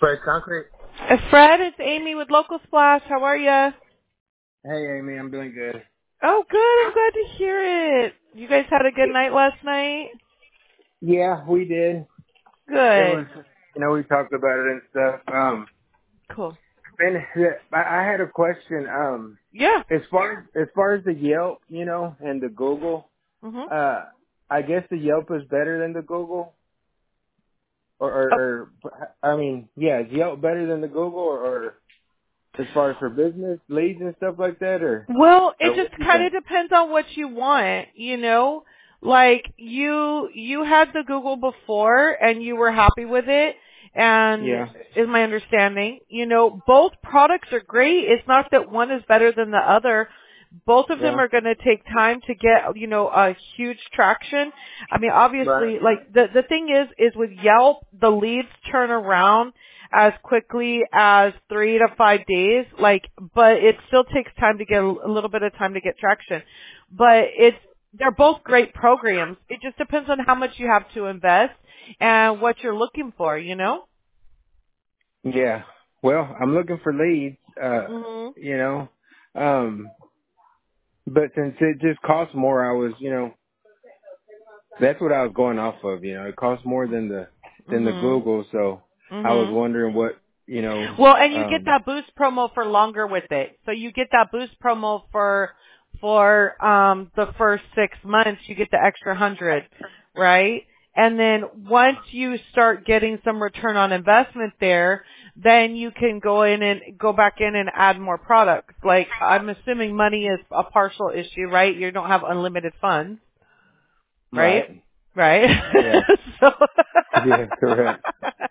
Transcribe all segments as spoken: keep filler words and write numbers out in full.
Fresh concrete. Uh, Fred, it's Amy with Local Splash. How are ya? Hey, Amy, I'm doing good. Oh, good. I'm glad to hear it. You guys had a good night last night? Yeah, we did. It Good. was, you know, we talked about it and stuff. Um, Cool. and I I had a question. Um, Yeah. as far as as far as the Yelp, you know, and the Google, Mhm. uh, I guess the Yelp is better than the Google, or, or, Oh, or I mean, yeah, is Yelp better than the Google, or, or as far as for business leads and stuff like that, or well, it or just what do you kind of think? depends on what you want, you know? Like you you had the Google before and you were happy with it, and Yeah, is my understanding. You know, both products are great. It's not that one is better than the other. Both of them yeah, are going to take time to get, you know, a huge traction. I mean, right, obviously, like the the thing is, is with Yelp, the leads turn around as quickly as three to five days. Like, but it still takes time to get a a little bit of time to get traction. But it's they're both great programs. It just depends on how much you have to invest and what you're looking for. You know. yeah. Well, I'm looking for leads. Uh, Mhm. you know, um. But since it just costs more, I was, you know, that's what I was going off of. You know, it costs more than the than the Mhm. Google, so I was Mhm. wondering what, you know, Well, and you get um, that boost promo for longer with it. So you get that boost promo for for um the first six months. You get the extra hundred, right? And then once you start getting some return on investment there, then you can go in and go back in and add more products. Like I'm assuming money is a partial issue, right? You don't have unlimited funds, right? right? Right? Yeah, so yeah, correct.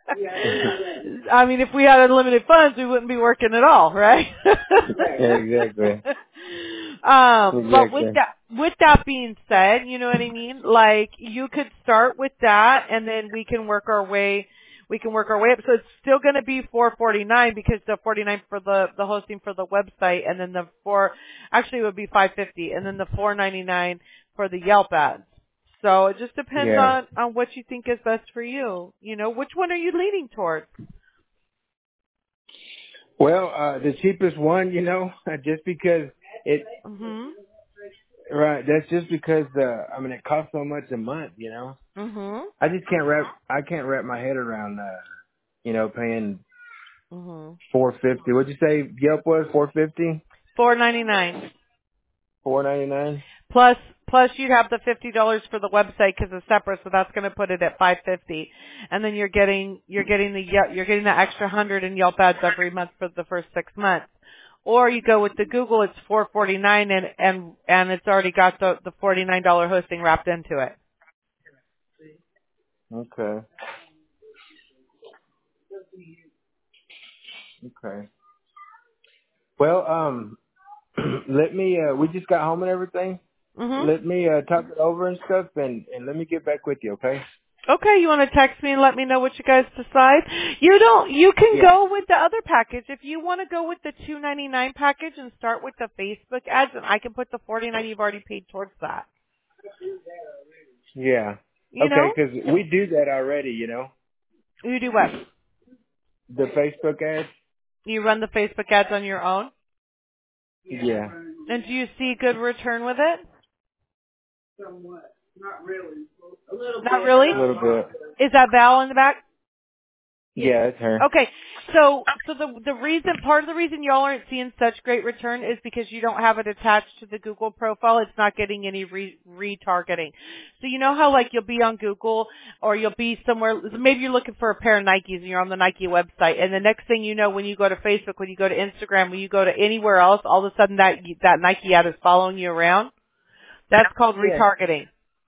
I mean, if we had unlimited funds, we wouldn't be working at all, right? Yeah, exactly, um, but with exactly. that, with that being said, you know what I mean? Like, you could start with that, and then we can work our way. We can work our way up. So it's still going to be four forty-nine because the forty-nine for the the hosting for the website, and then the four actually it would be five fifty, and then the four ninety-nine for the Yelp ads. So it just depends Yeah. on on what you think is best for you. You know, which one are you leaning towards? Well, uh, the cheapest one, you know, just because it, Mhm. right? That's just because the, I mean, it costs so much a month, you know. Mhm. I just can't wrap, I can't wrap my head around, uh, you know, paying Mhm. four fifty. What'd you say Yelp was? Four fifty? four ninety-nine. Four ninety nine? Plus plus you'd have the fifty dollars for the website cuz it's separate, so that's going to put it at five fifty. And then you're getting you're getting the Yelp- you're getting the extra one hundred in Yelp ads every month for the first six months. Or you go with the Google, it's four forty-nine and and and it's already got the the forty-nine dollars hosting wrapped into it. Okay. Okay. Well, um, let me. Uh, we just got home and everything. Mhm. Let me uh, talk it over and stuff, and and let me get back with you. Okay? Okay, you want to text me and let me know what you guys decide? You don't. You can Yeah. go with the other package if you want to go with the two ninety-nine package and start with the Facebook ads, and I can put the forty-nine you've already paid towards that. Yeah. You Okay, know, 'cause we do that already. You know, you do what? the Facebook ads. You run the Facebook ads on your own, Yeah. and do you see good return with it? Not really. A little bit. Is that Val in the back? Yeah, it's her. Okay, so so the the reason part of the reason y'all aren't seeing such great return is because you don't have it attached to the Google profile. It's not getting any re- retargeting. So you know how like you'll be on Google or you'll be somewhere. Maybe you're looking for a pair of Nikes and you're on the Nike website, and the next thing you know, when you go to Facebook, when you go to Instagram, when you go to anywhere else, all of a sudden that that Nike ad is following you around. That's called Yeah. retargeting.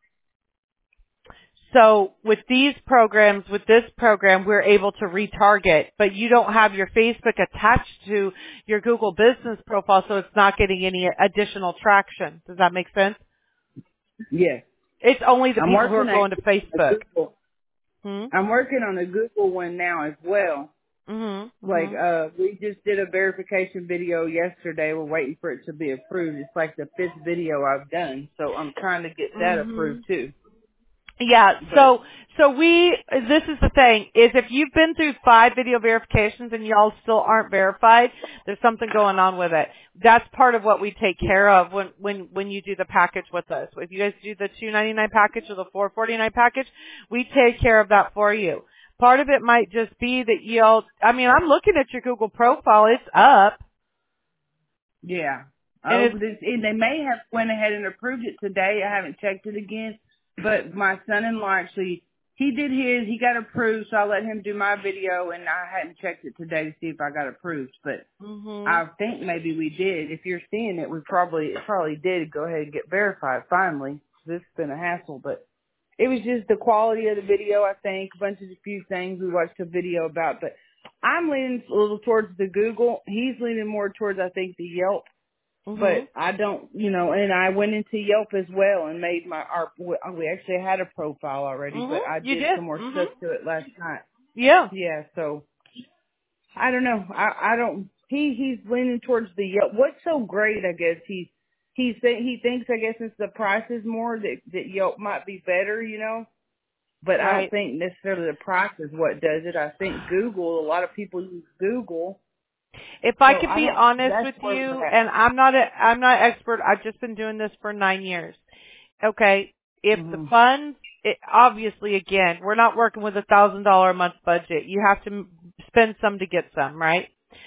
So with these programs, with this program, we're able to retarget, but you don't have your Facebook attached to your Google business profile, so it's not getting any additional traction. Does that make sense? Yes. It's only the I'm people who are working going to at a Facebook. Google. Hmm? I'm working on a Google one now as well. Mm-hmm. Like, Mm-hmm. uh, we just did a verification video yesterday. We're waiting for it to be approved. It's like the fifth video I've done, so I'm trying to get that Mm-hmm. approved too. Yeah, But so so we this is the thing is if you've been through five video verifications and y'all still aren't verified, there's something going on with it. That's part of what we take care of when when when you do the package with us. If you guys do the two ninety-nine package or the four forty-nine package, we take care of that for you. Part of it might just be that y'all I mean, I'm looking at your Google profile, it's up yeah, and oh, it's this, and they may have went ahead and approved it today. I haven't checked it again, but my son-in-law actually he did his. He got approved, so I let him do my video, and I hadn't checked it today to see if I got approved, but mhm. I think maybe we did. If you're seeing it, we probably it probably did go ahead and get verified finally. This has been a hassle, but it was just the quality of the video, I think, a bunch of a few things we watched a video about, but I'm leaning a little towards the Google. He's leaning more towards, I think, the Yelp, Mhm. but I don't, you know, and I went into Yelp as well and made my, our, we actually had a profile already, Mhm. but I You did did. some more Mhm. stuff to it last night. Yeah. Yeah, so I don't know. I, I don't, he, he's leaning towards the Yelp. What's so great, I guess, he, he, th- he thinks, I guess, since the price is more, that, that Yelp might be better, you know? But I don't Right. think necessarily the price is what does it. I think Google, a lot of people use Google. If I So could I be don't, honest that's with where you, we're at. and I'm not a, I'm not expert. I've just been doing this for nine years. Okay. If the Hmm. funds, it, obviously, again, we're not working with a thousand dollar a month budget. You have to m- spend some to get some, right?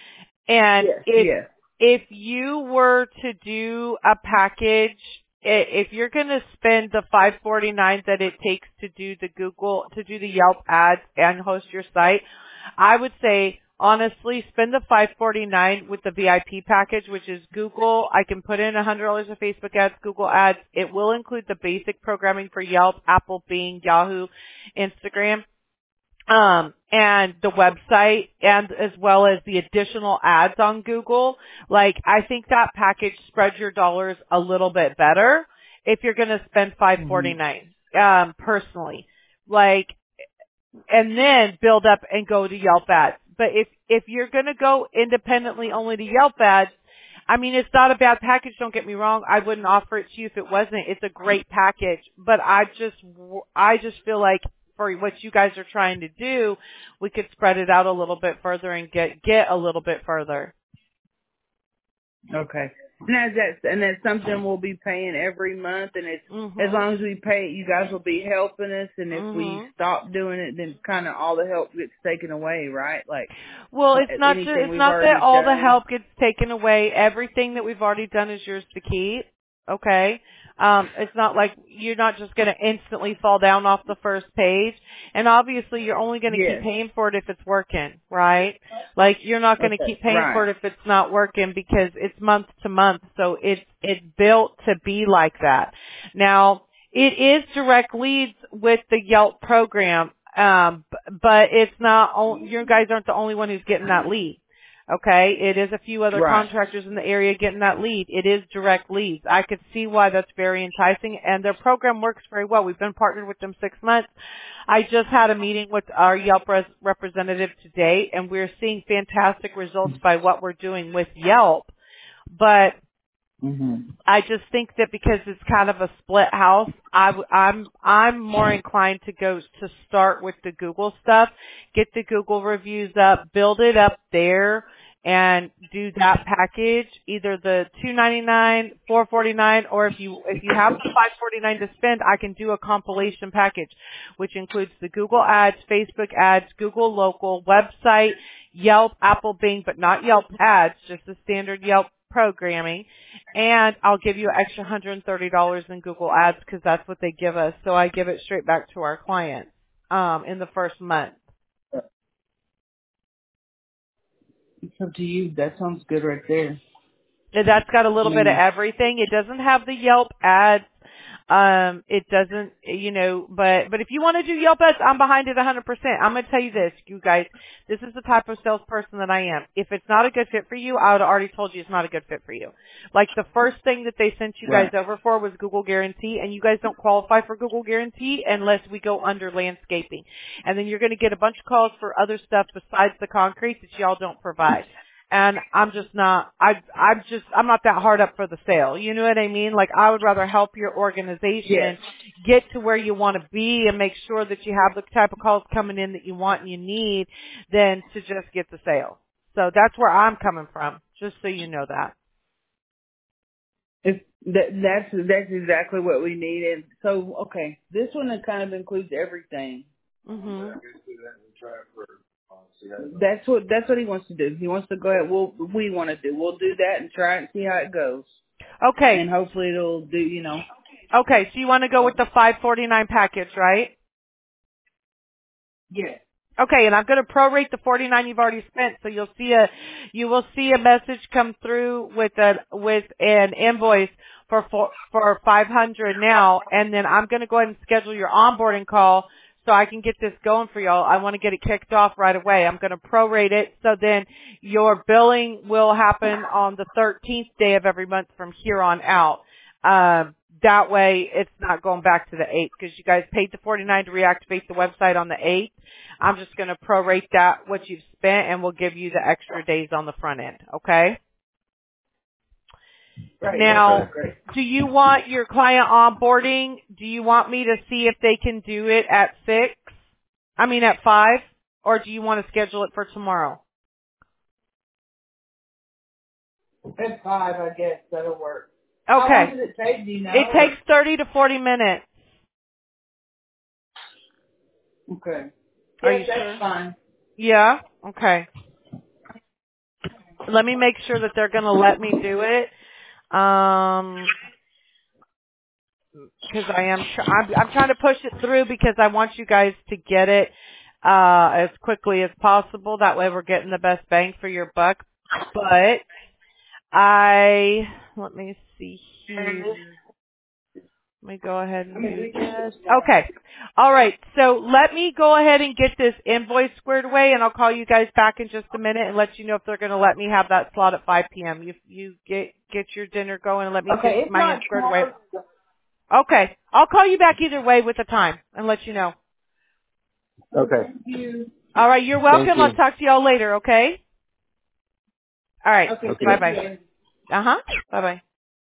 And Yes, if yes. if you were to do a package, i- if you're going to spend the five forty-nine that it takes to do the Google, to do the Yelp ads and host your site, I would say honestly spend the five forty-nine with the V I P package, which is Google. I can put in one hundred dollars of Facebook ads, Google ads. It will include the basic programming for Yelp, Apple, Bing, Yahoo, Instagram, um, and the website, and as well as the additional ads on Google. Like, I think that package spreads your dollars a little bit better if you're going to spend five Hmm. forty-nine, um, personally. Like, and then build up and go to Yelp ads. But if, if you're going to go independently only to Yelp ads, I mean, it's not a bad package, don't get me wrong. I wouldn't offer it to you if it wasn't. It's a great package. But I just, I just feel like for what you guys are trying to do, we could spread it out a little bit further and get, get a little bit further. Okay. And that's, that's and that's something we'll be paying every month, and it's as Mhm. long as we pay it, you guys will be helping us. And if we Mhm. stop doing it, then kind of all the help gets taken away, right? Like Well, it's not just, anything it's we've not that already all the done. help gets taken away. Everything that we've already done is yours to keep. Okay? Um, it's not like you're not just going to instantly fall down off the first page. And obviously you're only going to keep Yes. paying for it if it's working, right? Like you're not going to Okay. keep paying Right. for it if it's not working because it's month to month. So it's, it's built to be like that. Now, it is direct leads with the Yelp program. Um, b- but it's not, o- you guys aren't the only one who's getting that lead. Okay, it is a few other Right. contractors in the area getting that lead. It is direct leads. I could see why that's very enticing, and their program works very well. We've been partnered with them six months. I just had a meeting with our Yelp res- representative today, and we're seeing fantastic results by what we're doing with Yelp. But Mhm. I just think that because it's kind of a split house, I, w- I'm I'm more inclined to go to start with the Google stuff, get the Google reviews up, build it up there, and do that package, either the two ninety-nine, four forty-nine, or if you if you have the five forty-nine to spend, I can do a compilation package, which includes the Google ads, Facebook ads, Google local, website, Yelp, Apple, Bing, but not Yelp ads, just the standard Yelp programming. And I'll give you an extra one hundred thirty dollars in Google ads because that's what they give us. So I give it straight back to our clients um, in the first month. It's up to you. That sounds good right there. And that's got a I little bit of mean, everything. It doesn't have the Yelp ads. Um, it doesn't, you know, but, but if you want to do Yelp ads, I'm behind it one hundred percent. I'm going to tell you this, you guys, this is the type of salesperson that I am. If it's not a good fit for you, I would have already told you it's not a good fit for you. Like the first thing that they sent you guys right. over for was Google Guarantee, and you guys don't qualify for Google Guarantee unless we go under landscaping. And then you're going to get a bunch of calls for other stuff besides the concrete that y'all don't provide. And I'm just not, I, I'm just, I'm not that hard up for the sale. You know what I mean? Like I would rather help your organization Yes. get to where you want to be and make sure that you have the type of calls coming in that you want and you need than to just get the sale. So that's where I'm coming from, just so you know that. If that, that's that's exactly what we need. And so, okay, this one kind of includes everything. Mhm. That's what that's what he wants to do. He wants to go ahead. We'll we want to do. We'll do that and try it and see how it goes. Okay. And hopefully it'll do. You know. Okay. So you want to go with the five forty-nine package, right? Yes. Okay, and I'm going to prorate the forty-nine you've already spent, so you'll see a, you will see a message come through with a, with an invoice for, for, for five hundred now, and then I'm going to go ahead and schedule your onboarding call so I can get this going for y'all. I want to get it kicked off right away. I'm going to prorate it, so then your billing will happen on the thirteenth day of every month from here on out. Um, that way it's not going back to the eighth because you guys paid the forty-nine to reactivate the website on the eighth. I'm just going to prorate that, what you've spent, and we'll give you the extra days on the front end, okay? Right. Now, That's great. do you want your client onboarding, do you want me to see if they can do it at six? I mean at five? Or do you want to schedule it for tomorrow? At five, I guess that'll work. How long Okay. does it take? Do you know? It takes thirty to forty minutes. Okay. Are Yes, you that's sure? fine. Yeah? Okay. Let me make sure that they're going to let me do it. Um, because I am, tr- I'm, I'm trying to push it through because I want you guys to get it uh as quickly as possible. That way we're getting the best bang for your buck. But I, let me see here. Let me go ahead I and mean, do we can this. just start. Okay. All right. So let me go ahead and get this invoice squared away, and I'll call you guys back in just a minute and let you know if they're going to let me have that slot at five p.m. You you get get your dinner going and let me get Okay, if my not end squared away. tomorrow. Okay. I'll call you back either way with the time and let you know. Okay. Thank you. All right. You're Thank welcome. I'll you. talk to y'all later. Okay. All right. Okay, Okay. Bye thank bye. you. Uh huh. Bye bye.